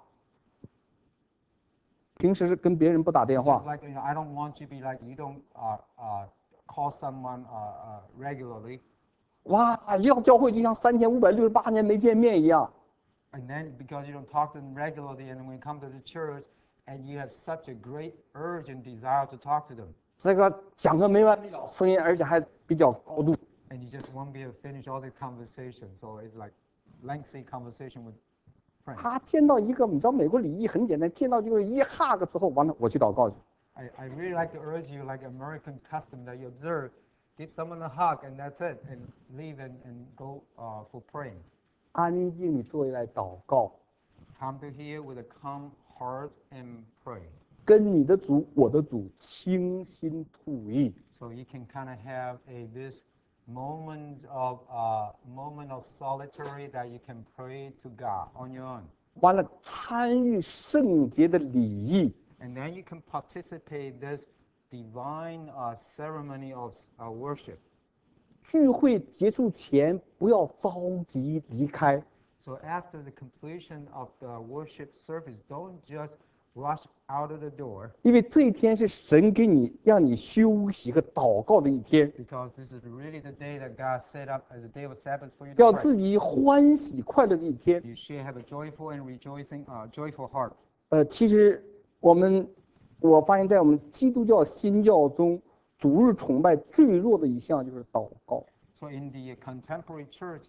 平时跟别人不打电 Just 话， like I don't want you to be like you don't call someone regularly, 哇，一到教会就像3568年没见面一样。 and then because you don't talk to them regularly, and when you come to the church, and you have such a great urge and desire to talk to them, 这个讲个没完没了，声音而且还比较高度。 and you just won't be able to finish all the conversation. So it's like lengthy conversation with friends. 他见到一个，你知道美国礼仪很简单，见到就是一 hug 之后，完了我去祷告去。 I really like to urge you, like American custom that you observe, give someone a hug and that's it, and leave and go for praying. 安静地坐下来祷告， Come to here with a calm heart and pray. 跟你的主、我的主倾心吐意。 So you can kind of have this moment of solitary that you can pray to God on your own. 完了，参与圣洁的礼仪， And then you can participate this divine ceremony of worship. 聚会结束前不要着急离开， So after the completion of the worship service, don't just rush out of the door, 因为这一天是神给你让你休息和祷告的一天， because this is really the day that God set up as a day of Sabbath for you 要 to 自 pray. 己欢喜快乐的一天。 You should have a joyful and rejoicing, joyful heart. 其实我发现，在我们基督教新教中，主日崇拜最弱的一项就是祷告。 So in the contemporary church,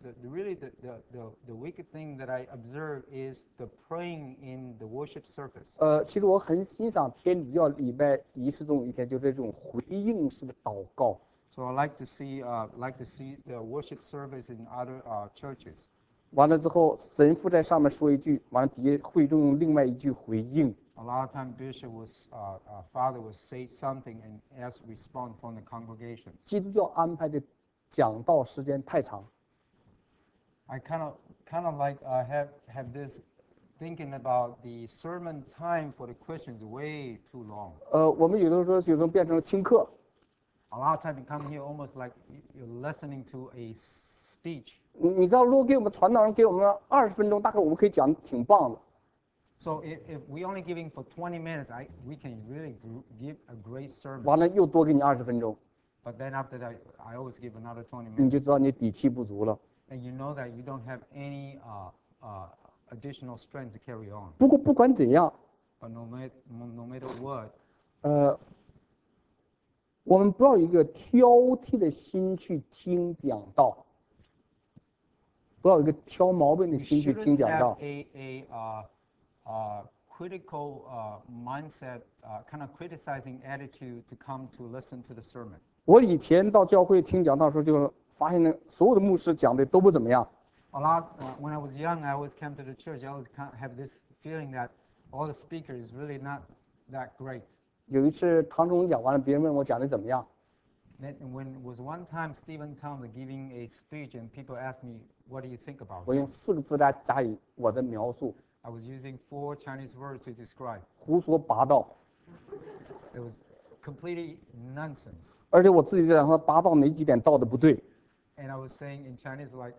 the wicked thing that I observe is the praying in the worship service. 其实我很欣赏天主教礼拜仪式中有一天，就是这种回应式的祷告。 So I like to see the worship service in other churches. 完了之后，神父在上面说一句，完了底下会众用另外一句回应。 A lot of time, father would say something and ask response from the congregation. 基督教安排的讲道时间太长， I kind of like have this thinking about the sermon time for the Christians way too long. 我们有的时候变成了听课， A lot of time you come here almost like you're listening to a speech. 你知道，如果给我们传道人给我们20分钟，大概我们可以讲得挺棒的。 So if we only giving for 20 minutes, we can really give a great sermon. 完了又多给你20分钟， But then after that, I always give another 20 你 minutes. 就知道你底气不足了。 And you know that you don't have any additional strength to carry on. 不过不管怎样， But no matter what, 我们不要有一个挑剔的心去听讲道，不要有一个挑毛病的 you 心去 shouldn't 听讲 have 道。 a critical mindset, kind of criticizing attitude to come to listen to the sermon. 我以前到教会听讲道的时候，就发现呢，所有的牧师讲的都不怎么样。 A lot when I was young, I always came to the church. I always have this feeling that all the speakers really not that great. 有一次唐总讲完了，别人问我讲的怎么样， Then when was one time Stephen Towns giving a speech and people asked me, "What do you think about 我 it?" 用4个字来加以我的描述： I was using 4 Chinese words to describe. 胡说八道。 It was completely nonsense. 而且我自己在讲说八道哪几点道的不对， And I was saying in Chinese, like,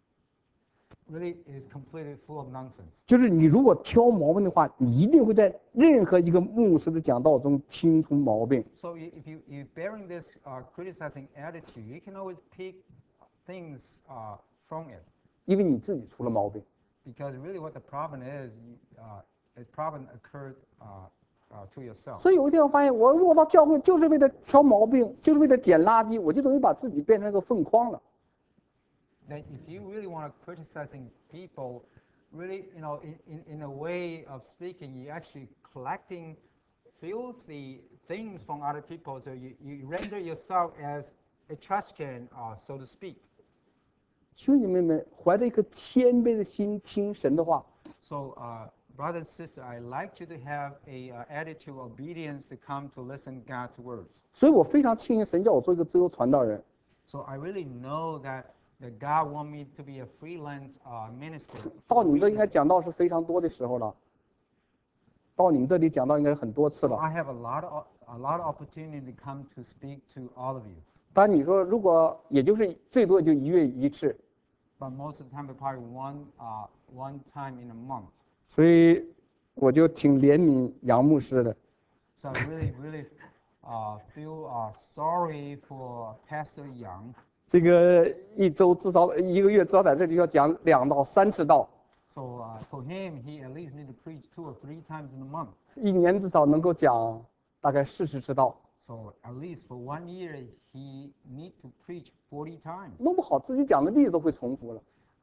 really is completely full of nonsense. 就是你如果挑毛病的话，你一定会在任何一个牧师的讲道中听出毛病。 So if you're bearing this criticizing attitude, you can always pick things from it. 因为你自己出了毛病。 Because really what the problem is problem occurred to yourself. 所以有一天我发现，我如果到教会就是为了挑毛病，就是为了捡垃圾，我就等于把自己变成一个粪筐了。 That if you really want to criticizing people, really, in a way of speaking, you're actually collecting filthy things from other people. So you render yourself as a trash can, so to speak. 兄弟妹妹，怀着一颗谦卑的心听神的话， So, brothers and sisters, I like you to have a attitude of obedience to come to listen God's words. 所以我非常庆幸神叫我做一个自由传道人。 So I really know that God want me to be a freelance minister. 到你们这应该讲道是非常多的时候了，到你们这里讲道应该很多次 So 了。 I have a lot of opportunity to come to speak to all of you. 当然你说如果也就是最多也就1月1次， But most of the time, probably one time in a month. 所以我就挺怜悯杨牧师的。 So I really feel sorry for Pastor Yang. 这个一个月至少在这里要讲2到3次道， So for him, he at least need to preach 2 or 3 times in a month. 一年至少能够讲大概40次道， So at least for 1 year, he need to preach 40 times. 弄不好自己讲的例子都会重复了。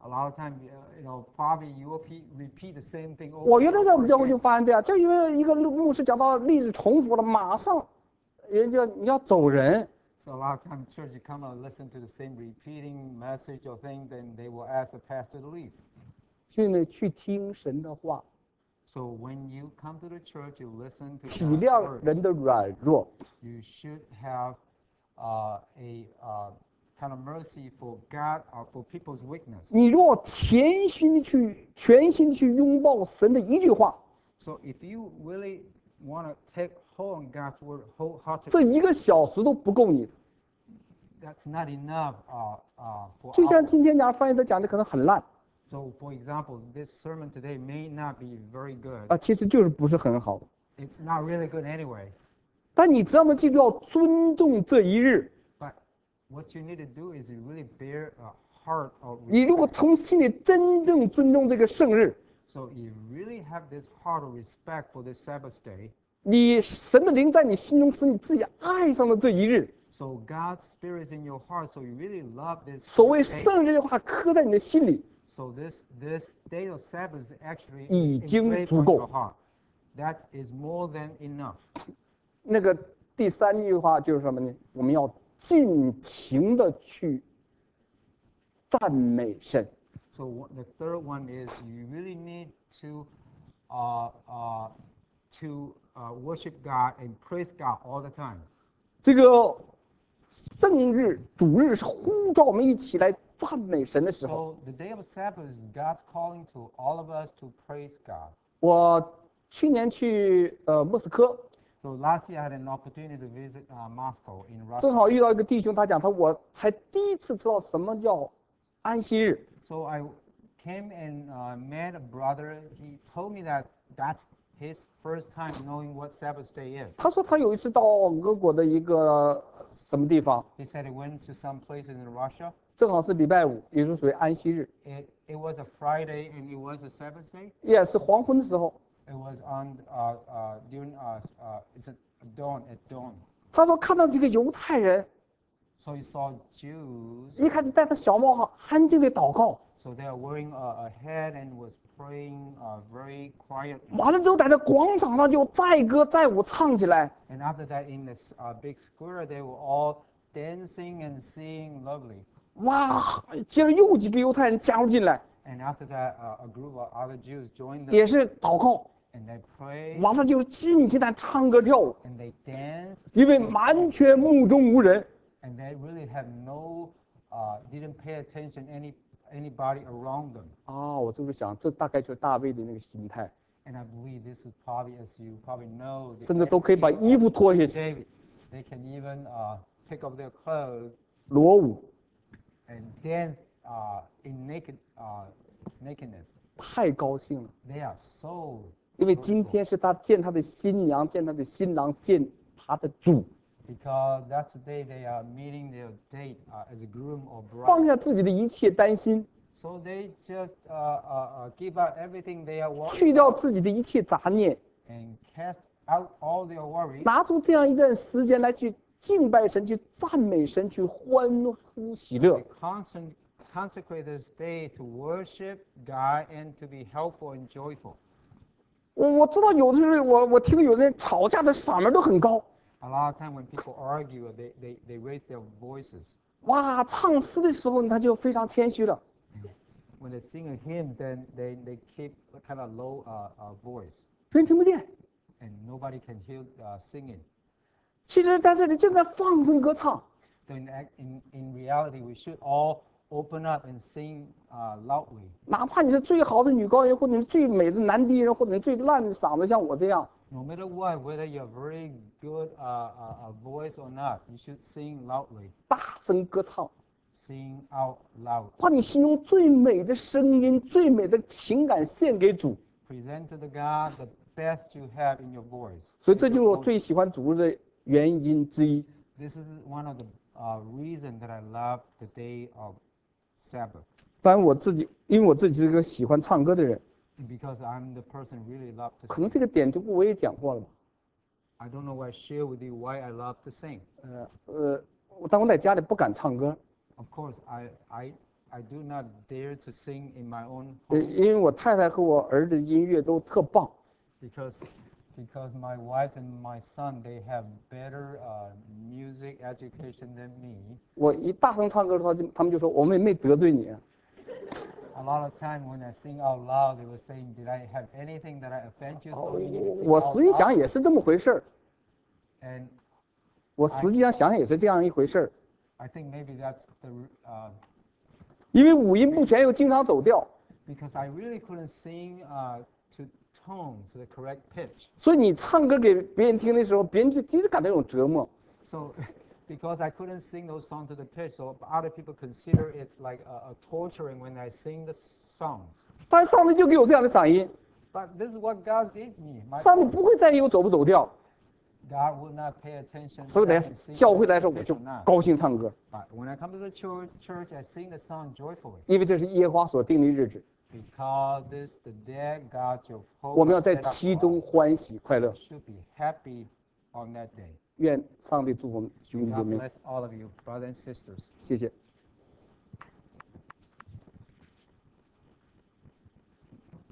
A lot of time, probably you will repeat the same thing 我 over 原 and 来在我 over 们教会就 again. 发现这样，就因为一个牧师讲到例子重复了，马上人家你要走人。 So a lot of time, church, you come and listen to the same repeating message or thing, then they will ask the pastor to leave. 兄弟们，去听神的话， So when you come to the church, you listen to 体 God's 谅 words. 人的软弱。 You should have a kind of mercy for God, for people's weakness. 你若全心的去拥抱神的一句话， So if you really want to take hold on God's word 这 wholeheartedly, 1个小时都不够你的。 that's not enough for 就像 hours. 今天讲翻译的讲的可能很烂 So for example, this sermon today may not be very good. 啊，其实就是不是很好。 It's not really good anyway. 但你只要能记住要尊重这一日， But what you need to do is you really bear a heart of 你如果 respect. 从心里真正尊重这个圣日， So you really have this heart of respect for this Sabbath day. 你神的灵在你心中，使你自己爱上了这一日。 So God's spirit is in your heart. So you really love this 所谓 day. 圣日的话，刻在你的心里， So this day of Sabbath is actually 已经 engraved 足 on 够。 your heart. That is more than enough. 那个第3句话就是什么呢？我们要尽情的去赞美神。 So the third one is you really need to worship God and praise God all the time. 这个圣日、主日是呼召我们一起来赞美神的时候。 So the day of Sabbath is God's calling to all of us to praise God. 我去年去莫斯科， So last year I had an opportunity to visit Moscow in 正 Russia. 好遇到一个弟兄，他讲我才第一次知道什么叫安息日。 So I came and met a brother. He told me that that's his first time knowing what Sabbath day is. 他说他有一次到俄国的一个什么地方， He said he went to some places in Russia. 正好是礼拜5，也就是属于安息日， It was a Friday and it was a Sabbath day. 也是黄昏的时候。 It was on during it's a dawn at dawn. 他说看到几个犹太人， So he saw Jews. 一开始戴着小帽哈，安静的祷告， So they are wearing a head and was praying very quietly. 完了之后在那广场上就载歌载舞唱起来。 And after that, in this big square, they were all dancing and singing lovely. 哇，接着又几个犹太人加入进来， And after that, a group of other Jews joined them 也是祷告， and they prayed 完了就尽情的唱歌跳舞， and they danced 因为完全目中无人。 and they really had didn't pay attention anybody around them. 啊，我就是想，这大概就是大卫的那个心态， And I believe this is probably, as you probably know, the 甚至都可以把 attitude 衣服脱下 of 去， David. They can even take off their clothes 裸舞， and dance in nakedness. 太高兴了。 They are so 因为今天是他见他的新娘，见他的新郎，见他的主， because that's the day they are meeting their date as a groom or 放 bride. 下自己的一切担心， So they just give out everything they are 去 worried 掉 about 自己的一切杂念， and cast out all their worries 拿出这样一段时间来去敬拜神，去赞美神，去欢呼喜乐 they。consecrate this day to worship God and to be helpful and joyful. 我知道有的时候，我听到有的人吵架的嗓门都很高， A lot of time when people argue, they raise their voices. 哇，唱诗的时候他就非常谦虚了。 When they sing a hymn, then they keep a kind of low voice, 别人听不见。 and nobody can hear singing. 其实在这里正在放声歌唱， So in reality, we should all open up and sing loudly. 哪怕你是最好的女高音，或者你是最美的男低音，或者你最烂的嗓子，像我这样， No matter what, whether you have very good voice or not, you should sing loudly, 大声歌唱， sing out loud. 把你心中最美的声音、最美的情感献给主。 Present to the God the best you have in your voice. 所以这就是我最喜欢主日的原因之一。 This is one of the reason that I love the day of Sabbath. 当然我自己，因为我自己是个喜欢唱歌的人， Because I'm the person who really love to 可能 sing. 这个点就我也讲过了吧。 I don't know why I share with you why I love to sing. 但我在家里不敢唱歌， Of course, I do not dare to sing in my own 因 home 为我太太和我儿子音乐都特棒。 because my wife and my son they have better music education than me. 我一大声唱歌的话，他们就说我们也没得罪你。 A lot of time when I sing out loud, they were saying, "Did I have anything that I offend you?" So you need to sing 我 out 实际想 loud. 也是这么回事儿， And 我实际上想也是这样一回事儿。 I think maybe that's the 因为五音不全又经常走调， because I really couldn't sing to tones, the correct pitch. 所以你唱歌给别人听的时候，别人就其实感到一种折磨。 So because I couldn't sing those songs to the pitch, so other people consider it's like a torturing when I sing the songs. 但是上帝就给我这样的嗓音， But this is what God gave me. My 上帝 voice. 不会在意我走不走调， God would not pay attention 所以 if I 来 can sing 教会 to 来 the 说，我 pitch 就 or not. 高兴唱歌， But when I come to the church, I sing the song joyfully 因为这是耶和华所定的日子， because this the day God 我们要 Jehovah 在 set up 其 for 中 us. 欢喜快乐 We。should be happy on that day. 愿上帝祝福我们兄弟姐 God 妹， bless all of you, brothers and sisters. 谢谢。